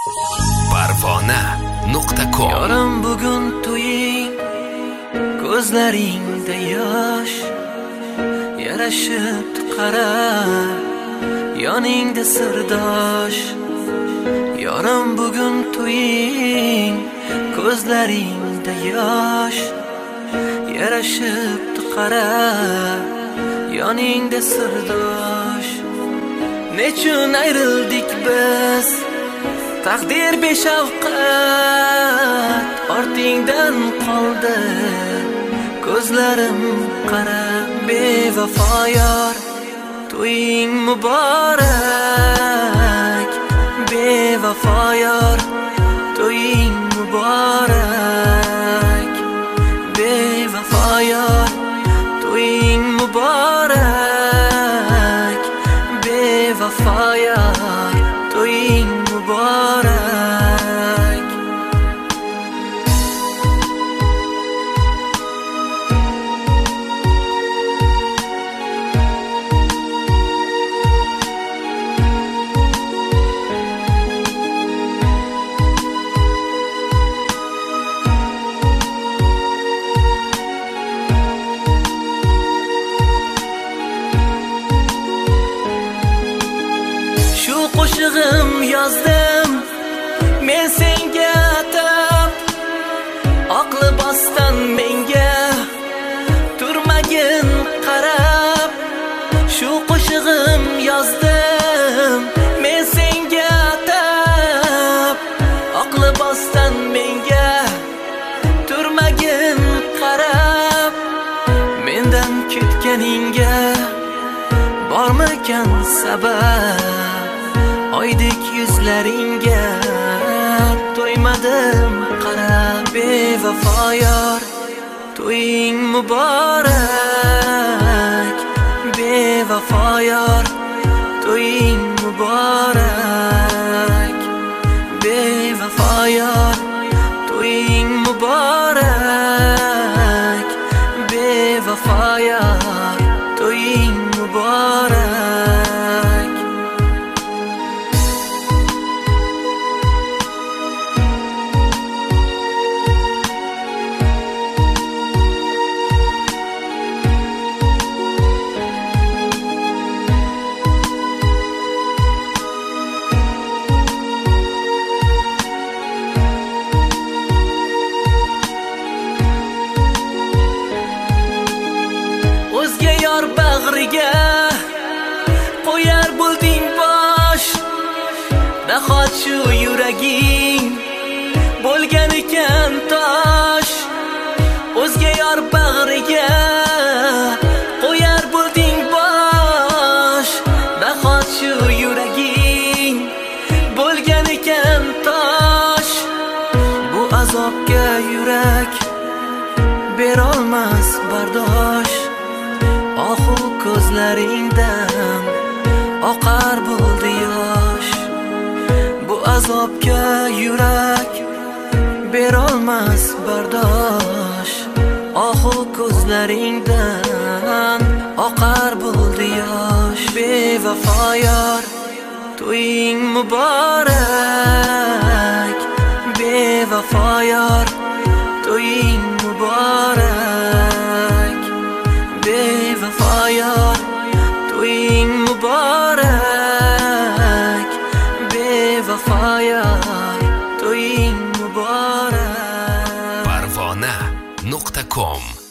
Parvona.com. Yorim bugun to'ying, ko'zlaringda yosh yarashib qara, yoningda sirdosh. Yorim bugun to'ying, ko'zlaringda yosh yarashib qara, yoningda sirdosh. Nechun ayrildik biz, taqdir beshafqat ortingdan qoldi. Ko'zlarim qara, bevafo yor, to'ying muborak. Bevafo yor, to'ying muborak. Bevafo yor, to'ying muborak. Bevafo yor, to'ying muborak. Shu qo'shig'im yozdim men senga atab, aqli bosdan menga turmagin qarab. Shu qo'shig'im yozdim men senga atab, aqli bosdan menga turmagin qarab. Mendan ketganingga bormikan sabab? Oydek yuzlaringga to'ymadim qarab. Bevafo yor, to'ying muborak. Bevafo yor, to'ying muborak. Bevafo yor, to'ying muborak. Bevafo yor, to'ying muborak. O'zga yor bag'riga qo'yar bo'lding bosh. Nahot shu yuraging bo'lgan ekan tosh. O'zga yor bag'riga qo'yar bo'lding bosh. Nahot shu yuraging bo'lgan ekan tosh. Bu azobga yurak berolmas bardosh. Ohu ko'zlaringdan oqar bo'ldi yosh. Bu azobga yurak berolmas bardosh. Ohu ko'zlaringdan oqar bo'ldi yosh. Bevafo yor, to'ying muborak. Bevafo yor, to'ying muborak. Bevafo yor, to'ying muborak. Bevafo yor, to'ying muborak. Parvona.com